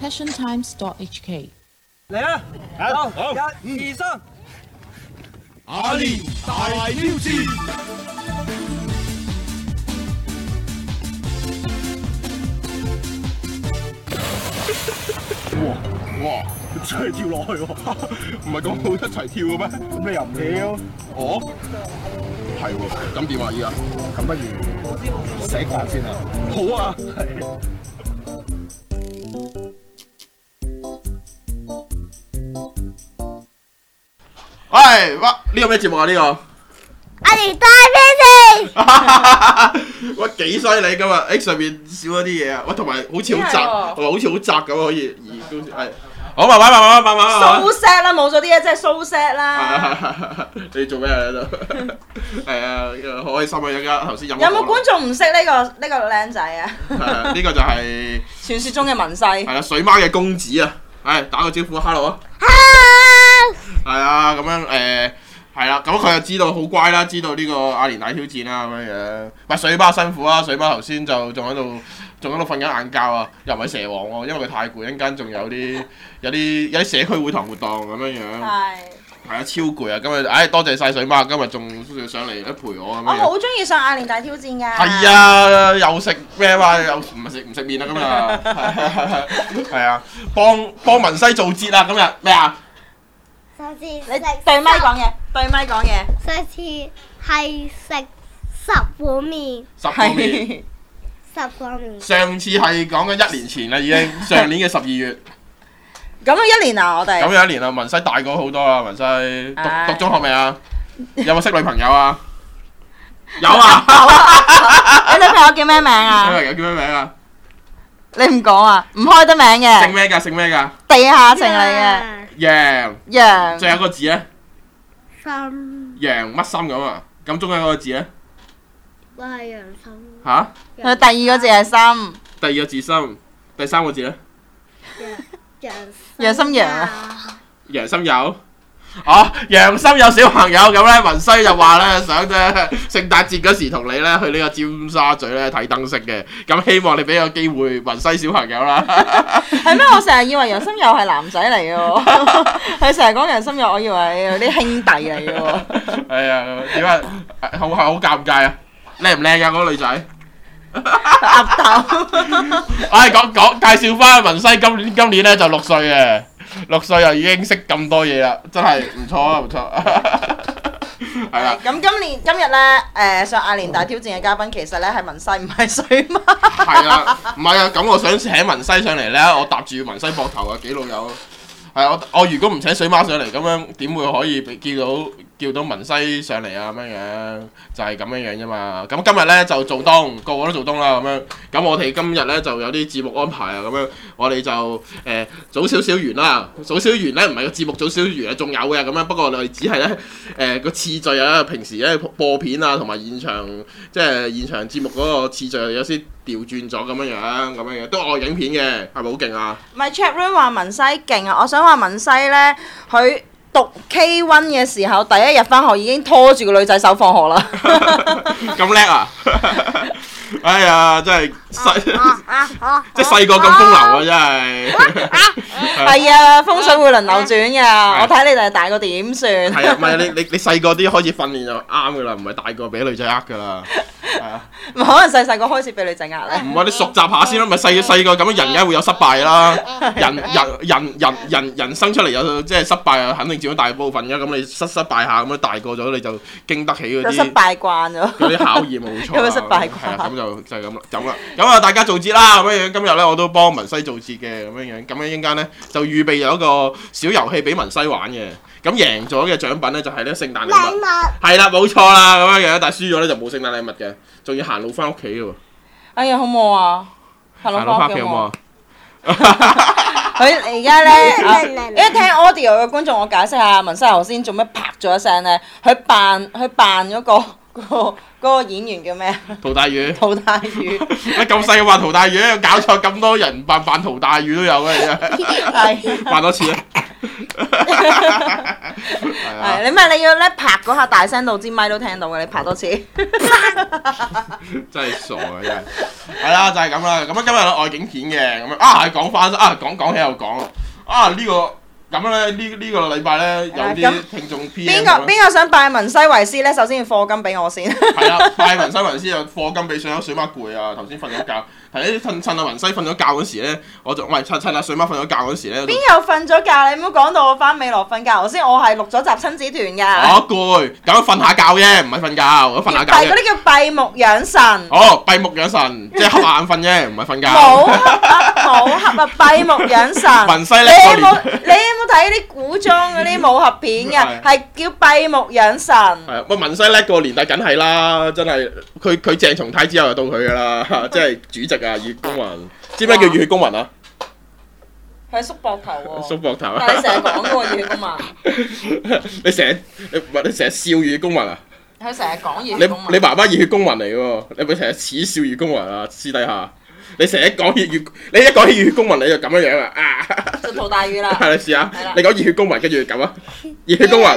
passiontimes.hk 嚟啦！好，一、二、三， 阿連大挑戰。哇！真係跳落去喎，唔係講好一齊跳嘅咩？ 咁你又唔跳？ 哦，係喎，咁點啊？依家咁不如寫個先啊！ 好啊，喂，哇！呢個咩節目啊？呢個阿連大挑戰， 喂，幾犀利今日 X 上面少咗啲嘢啊！喂，同埋好似好窄，同埋好似好窄咁可以移高係。好，慢慢。 蘇 set 啦，冇咗啲嘢真係蘇 set 啦。 你做咩啊？喺度？係啊，好開心啊！而家頭先飲。 有冇觀眾唔識呢個靚仔啊？ 呢個就係傳說中嘅文西。 係啊，水媽嘅公子啊！係打個招呼 ，hello 啊！係啊，咁樣係啦，咁佢就知道好乖啦，知道呢個阿連大挑戰啦咁樣樣。喂，水媽辛苦啊！水媽頭先就仲喺度瞓緊晏覺啊，又唔係蛇王喎，因為佢太攰，一陣間仲有啲社區會堂活動咁樣樣。係啊，超攰啊！今日多謝晒水媽，今日仲上嚟陪我咁樣。 我好中意上阿連大挑戰㗎。 係啊，又食咩嘛？又唔食麵啊今日。係啊，幫文西做節啊！今日咩啊？ 上次你對咪講嘢，對咪講嘢。 上次係食10碗麵， 10個麵。 10個麵。 上次係講緊1年前啦，已經上年嘅12月。 咁1年啊，我哋。 咁有1年啦，文西大個好多啦，文西讀中學未啊？有冇識女朋友啊？有啊。 你女朋友叫咩名啊？ 女朋友叫咩名啊？ 你唔講啊？唔開得名嘅。 姓咩㗎？姓咩㗎？ 地下情嚟嘅。 楊。 楊。 最後一個字咧？ 心。 楊乜心咁啊？咁中間嗰個字咧？ 都係楊心。 嚇？ 佢第二個字係心。 第二個字心，第三個字咧？ 楊心楊啊！ 楊心有。哦，楊心有小朋友咁咧，文西就話咧想咧聖誕節嗰時同你咧去呢個尖沙咀咧睇燈飾嘅，咁希望你俾個機會文西小朋友啦。 係咩？我成日以為楊心友係男仔嚟嘅喎，佢成日講楊心友，我以為有啲兄弟嚟嘅喎。係啊，點啊？好尷尬啊！靚唔靚㗎嗰個女仔？ 鴨頭。 講介紹翻文西今年咧就6歲嘅。6歲又已經識咁多嘢啦，真係唔錯啊，唔錯。係啦。 咁今日咧，上阿連大挑戰嘅嘉賓其實咧係文西，唔係水媽。 係啦，唔係啊，咁我想請文西上嚟咧，我搭住文西膊頭啊，幾老友。係啊，我如果唔請水媽上嚟，咁樣點會可以叫到文西上嚟啊？咁樣就係咁樣啫嘛。咁今日咧就做冬，個個都做冬啦咁樣。咁我哋今日咧就有啲節目安排啊，咁樣我哋就早少少完啦。早少完咧唔係個節目早少完啊，仲有嘅咁樣。不過我哋只係咧個次序啊，平時咧播片啊同埋現場即係現場節目嗰個次序有啲調轉咗咁樣都愛影片嘅，係咪好勁啊？ 唔係 Chatroom 話文西勁啊！我想話文西咧，佢讀 K1 嘅時候，第一日翻學已經拖住個女仔手放學啦。 咁叻啊！哎呀，真係即係細個咁風流啊！真係係啊，風水會輪流轉㗎。我睇你哋大個點算？ 係啊，唔係你細個啲開始訓練就啱㗎啦，唔係大個俾女仔呃㗎啦。係啊， 可能細個開始俾女仔呃咧。 唔係你熟習下先啦，咪細個咁樣人梗會有失敗啦。人生出嚟有即係失敗啊，肯定佔咗大部分㗎。咁你失敗下咁樣大個咗，你就經得起嗰啲。 就失敗慣咗。 嗰啲考驗冇錯。 咁樣失敗慣。 係咁就係咁啦，咁啦。咁啊，大家做節啦咁樣。今日咧我都幫文西做節嘅咁樣。咁樣一陣間咧就預備有一個小遊戲俾文西玩嘅。咁贏咗嘅獎品咧就係呢聖誕禮物。係啦，冇錯啦咁樣嘅。但係輸咗咧就冇聖誕禮物嘅，仲要行路翻屋企嘅喎。 哎呀，好唔好啊？行路翻屋企好唔好啊？佢而家咧，因為聽 audio 嘅觀眾，我解釋下文西頭先做咩拍咗一聲咧？佢扮嗰個演員叫咩？ 陶大宇。 陶大宇。 乜咁細個扮陶大宇？搞錯咁多人扮陶大宇都有嘅，而家。係。扮多次啦。 係你咩？你要咧拍嗰下大聲到支咪都聽到嘅，你拍多次。 真係傻啊！真係。係啦，就係咁啦。咁啊，今日有外景片嘅，咁啊，係講翻啊，講起又講啊，呢個。咁咧呢個禮拜咧有啲聽眾 PM 邊個想拜文西維斯咧？首先要課金俾我先。 係啦，拜文西維斯有課金俾水媽攰啊！頭先瞓咗覺，係趁阿文西瞓咗覺嗰時咧，我就趁阿水媽瞓咗覺嗰時咧。 邊有瞓咗覺？你唔好講到我翻美樂瞓覺。頭先我係錄咗集親子團㗎。 我攰，咁瞓下覺啫，唔係瞓覺，我瞓下覺啫。 嗰啲叫閉目養神。 哦，閉目養神，即係瞌眼瞓啫，唔係瞓覺。 冇瞌啊！閉目養神。 文西咧， 你有冇睇啲古裝嗰啲武俠片㗎？係叫閉目養神。 係啊，文西叻個年代梗係啦，真係佢鄭松泰之後就到佢㗎啦，即係主席啊，熱血公民。知咩叫熱血公民啊？ 佢係縮膊頭喎。 縮膊頭。 但係你成日講嘅喎熱血公民。 你成日笑熱血公民啊？ 佢成日講熱血公民。 你爸爸熱血公民嚟喎，你咪成日恥笑熱血公民啊？私底下。你成日講熱血，你一講起熱血公民你就咁樣啊！ 就塗大雨啦。 係你試下，你講熱血公民跟住咁啊！熱血公民。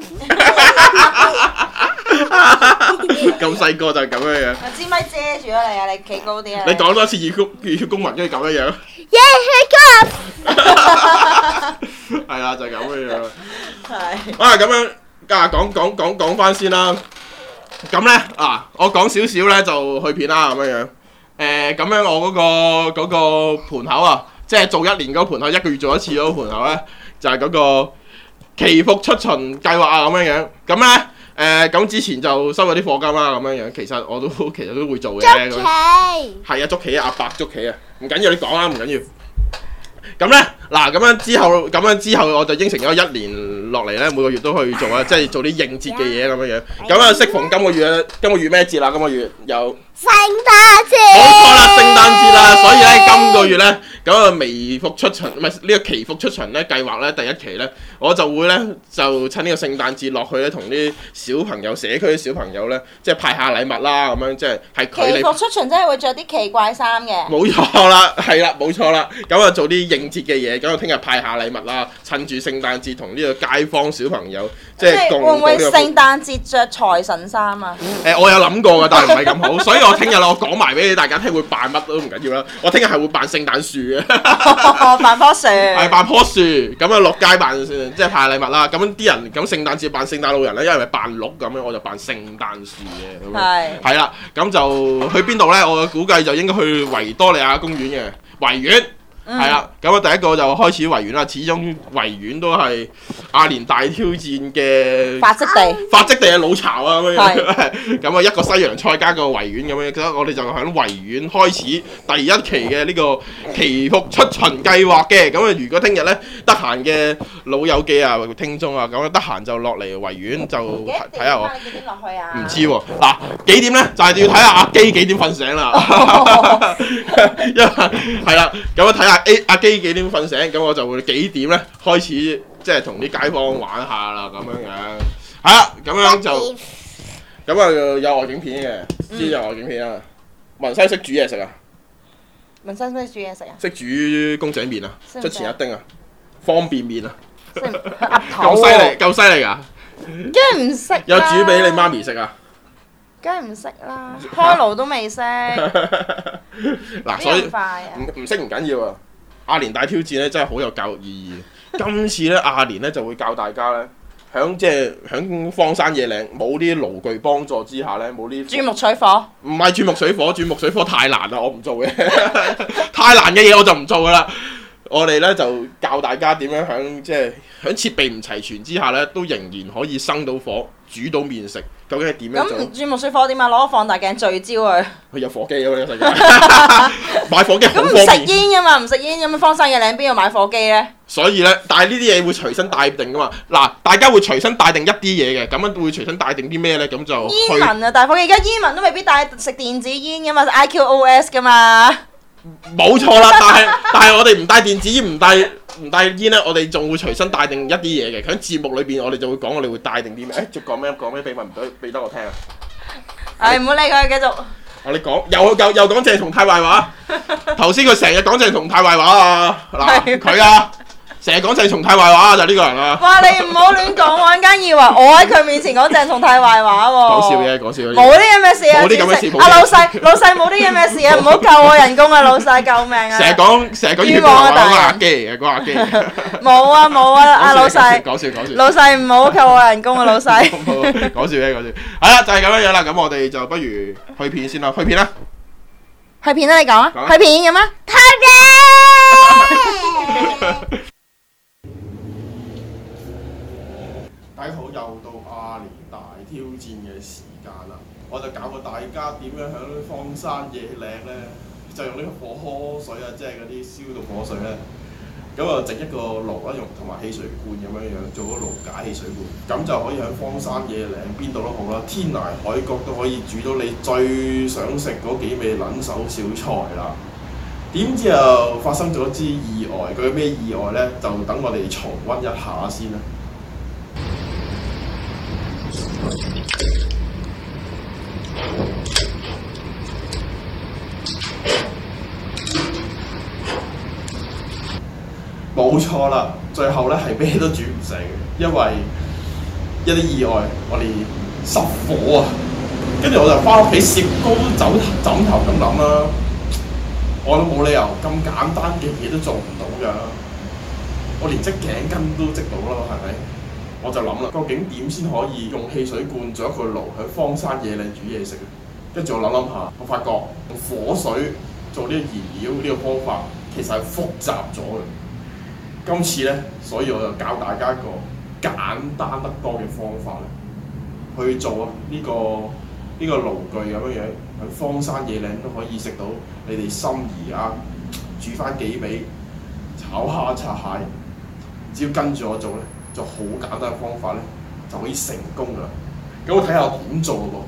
咁細個就咁樣樣。 支咪遮住咗你啊！你企高啲啊！ 你講多次熱血公民跟住咁樣樣。 熱血公民。 係啦，就係咁樣樣。 係。 啊，咁樣講翻先啦。咁咧我講少少咧就去片啦咁樣樣。咁樣我嗰個盤口啊，即係做1年嗰個盤口，1個月做一次嗰個盤口咧，就係嗰個祈福出巡計劃啊咁樣樣。咁咧咁之前就收咗啲課金啦咁樣樣，其實我都會做嘅。 捉棋。 係啊，捉棋啊，阿伯捉棋啊，唔緊要，你講啦，唔緊要。咁咧咁樣之後我就應承咗1年落嚟咧，每個月都去做啊，即係做啲應節嘅嘢咁樣樣。咁啊，適逢今個月咩節啦？今個月有聖誕節。 冇錯啦，聖誕節啦，所以咧今個月咧咁啊微服出巡，唔係呢個祈福出巡咧計劃咧第一期咧，我就會咧就趁呢個聖誕節落去咧，同啲小朋友社區啲小朋友咧，即係派下禮物啦，咁樣即係佢哋。 祈福出巡真係會着啲奇怪衫嘅。 冇錯啦，係啦，冇錯啦，咁啊做啲應節嘅嘢，咁啊聽日派下禮物啦，趁住聖誕節同呢個街坊小朋友即係共會唔會聖誕節着財神衫啊？ 我有諗過㗎，但係唔係咁好，所以我聽日我講埋俾大家聽，會扮乜都唔緊要啦。我聽日係會扮聖誕樹嘅， 扮棵樹。係扮棵樹，咁啊落街扮即係派禮物啦。咁啲人咁聖誕節扮聖誕老人咧，因為扮鹿咁樣，我就扮聖誕樹嘅。係啦，咁就去邊度咧？我估計就應該去維多利亞公園嘅維園。係啦，咁啊第一個就開始維園啦，始終維園都係亞年大挑戰嘅發跡地嘅老巢啊咁樣，咁啊一個西洋菜加個維園咁樣，咁我哋就喺維園開始第一期嘅呢個祈福出巡計劃嘅，咁啊如果聽日咧得閒嘅老友記啊、聽眾啊，咁啊得閒就落嚟維園就睇下我。 幾點落去啊？ 唔知喎，嗱幾點咧就係要睇下阿基幾點瞓醒啦，因為係啦，咁啊睇下。阿基幾點瞓醒？咁我就會幾點咧開始即係同啲街坊玩下啦咁樣樣。係啦，咁樣就咁啊有外景片嘅，知有外景片啊。文西識煮嘢食啊？ 文西識煮嘢食啊？ 識煮公仔麵啊，出前一丁啊，方便麵啊。 鴨頭咁犀利，夠犀利㗎！ 梗係唔識。 有煮俾你媽咪食啊？ 梗係唔識啦，開爐都未識。 嗱，所以唔識唔緊要啊。亞年大挑戰咧真係好有教育意義。今次咧亞年咧就會教大家咧，響荒山野嶺冇啲爐具幫助之下咧，冇啲鑽木取火。唔係鑽木取火，鑽木取火太難啦，我唔做嘅。太難嘅嘢我就唔做噶啦。我哋咧就教大家點樣響設備唔齊全之下咧，都仍然可以生到火，煮到麵食。究竟係點樣做？ 咁鑽木取火點啊？攞個放大鏡聚焦佢。 佢有火機㗎嘛？呢個世界買火機好方便。 咁唔食煙㗎嘛？唔食煙咁荒山野嶺邊度買火機咧？ 所以咧，但係呢啲嘢會隨身帶定㗎嘛。嗱，大家會隨身帶定一啲嘢嘅，咁樣會隨身帶定啲咩咧？咁就煙民啊，大火機而家煙民都未必帶食電子煙㗎嘛，IQOS 㗎嘛。 冇錯啦，但係我哋唔帶電子煙，唔帶煙咧，我哋仲會隨身帶定一啲嘢嘅。喺節目裏邊，我哋就會講我哋會帶定啲咩。仲講咩秘密唔俾得我聽啊！ 唔好理佢，繼續。 你講又講鄭松泰壞話。頭先佢成日講鄭松泰壞話啊！嗱，佢啊， 成日講鄭松泰壞話就係呢個人啦。 哇！你唔好亂講喎，陣間以為我喺佢面前講鄭松泰壞話喎。 講笑嘅，講笑嘅。 冇啲咁嘅事啊！ 冇啲咁嘅事。 阿老細冇啲咁嘅事啊！唔好扣我人工啊！老細救命啊！ 成日講粵語話講亞基嘅，講亞基。 冇啊！阿老細。 講笑。 老細唔好扣我人工啊！老細。 講笑嘅，講笑。係啦，就係咁樣樣啦。咁我哋就不如去片先啦，去片啦。 去片啦！你講啊！去片咁啊！ 開嘅。 大家好，又到亞年大挑戰嘅時間啦！我就教過大家點樣響荒山野嶺咧，就用呢個火水啊，即係嗰啲消毒火水咧，咁啊整一個爐啦，用同埋汽水罐咁樣樣做個爐架汽水罐，咁就可以響荒山野嶺邊度都好啦，天涯海角都可以煮到你最想食嗰幾味撚手小菜啦。點知又發生咗支意外，佢咩意外咧？就等我哋重溫一下先啦。冇錯啦，最後咧係咩都煮唔成，因為一啲意外，我哋失火啊！跟住我就翻屋企攝高枕頭咁諗啦，我都冇理由咁簡單嘅嘢都做唔到㗎，我連織頸巾都織到啦，係咪？我就諗啦，究竟點先可以用汽水罐做一個爐喺荒山野嶺煮嘢食？跟住我諗下，我發覺用火水做呢個燃料呢個方法其實係複雜咗嘅。今次咧，所以我就教大家一個簡單得多嘅方法咧，去做啊呢個爐具咁樣樣，喺荒山野嶺都可以食到你哋心儀啊！煮翻幾味炒蝦拆蟹，只要跟住我做咧，就好簡單嘅方法咧，就可以成功㗎啦。咁我睇下我點做咯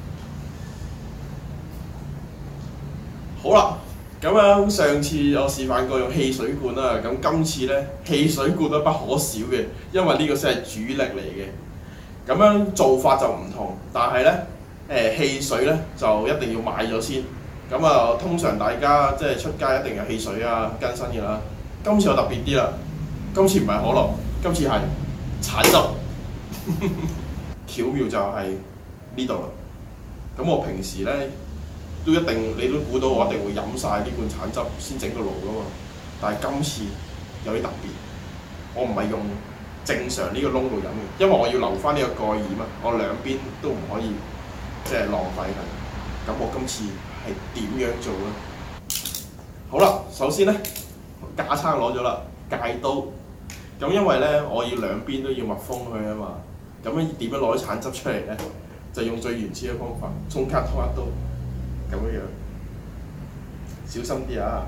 噃。好啦。咁樣上次我示範過用汽水罐啦，咁今次咧汽水罐都不可少嘅，因為呢個先係主力嚟嘅。咁樣做法就唔同，但係咧汽水咧就一定要買咗先。咁啊，通常大家即係出街一定有汽水啊更新嘅啦。今次我特別啲啦，今次唔係可樂，今次係橙汁。巧妙就係呢度啦。咁我平時咧，都一定，你都估到我一定會飲晒呢罐橙汁先整個爐噶嘛。但係今次有啲特別，我唔係用正常呢個窿度飲嘅，因為我要留翻呢個蓋耳嘛，我兩邊都唔可以即係浪費佢。咁我今次係點樣做咧？好啦，首先咧架撐攞咗啦，戒刀。咁因為咧我要兩邊都要密封佢啊嘛。咁樣點樣攞啲橙汁出嚟咧？就用最原始嘅方法，中間拖一刀。咁樣樣，小心啲啊！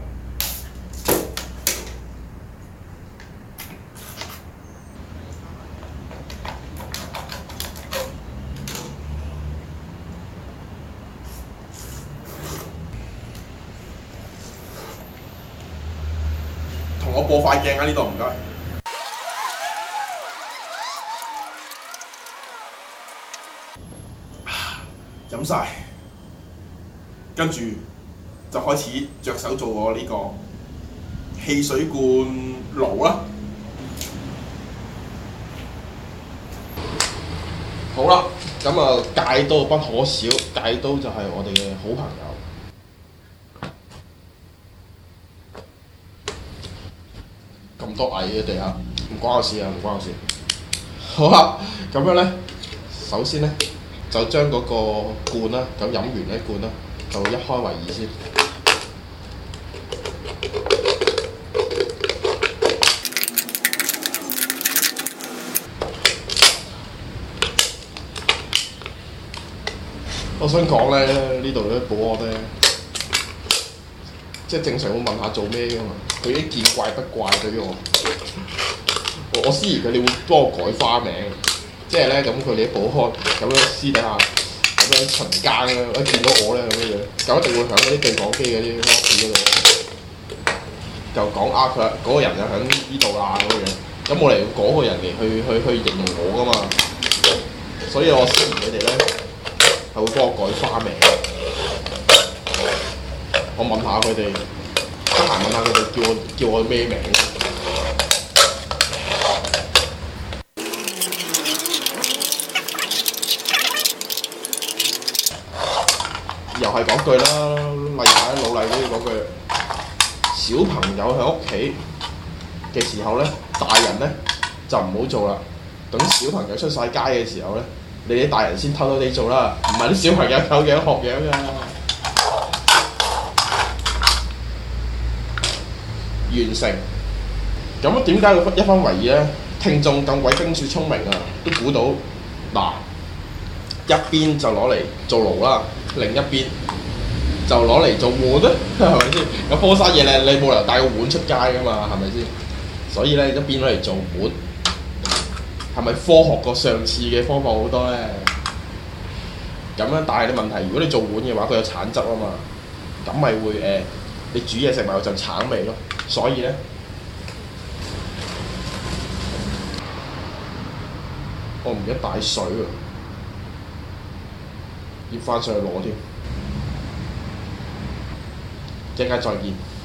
同我播塊鏡啊！呢度唔該。飲晒。跟住就開始着手做我呢個汽水罐爐啦。好啦，咁啊戒刀不可少，戒刀就係我哋嘅好朋友。咁多蟻嘅地下，唔關我事啊，唔關我事。好啦，咁樣咧，首先咧就將嗰個罐啦，咁飲完呢罐啦。就一開為二先。我想講咧，呢度啲保安咧，即係正常會問下做咩㗎嘛，佢已經見怪不怪對於我。我思疑佢哋會幫我改花名，即係咧咁佢哋啲保安咁樣私底下。咁樣巡更啊！一見到我咧咁樣，就一定會響嗰啲對講機嗰啲 lock 嗰度，就講啊佢嗰個人就響呢度啦咁樣。咁我嚟用嗰個人嚟去形容我噶嘛，所以我思疑佢哋咧係會幫我改花名。我問下佢哋，得閒問下佢哋叫我咩名。 又係講句啦，例牌老例都要講句，小朋友喺屋企嘅時候咧，大人咧就唔好做啦。等小朋友出晒街嘅時候咧，你啲大人先偷偷地做啦，唔係啲小朋友有樣學樣㗎。完成。咁點解要一分為二咧？聽眾咁鬼冰雪聰明啊，都估到嗱，一邊就攞嚟做爐啦，另一邊就攞嚟做碗啦，係咪先？有波沙嘢你冇理由帶個碗出街噶嘛，係咪先？所以咧一邊攞嚟做碗，係咪科學過上次嘅方法好多咧？咁樣，但係你問題，如果你做碗嘅話，佢有橙汁啊嘛，咁咪會你煮嘢食咪有陣橙味咯。所以咧，我唔記得帶水啊，要翻上去攞添。一陣間再見。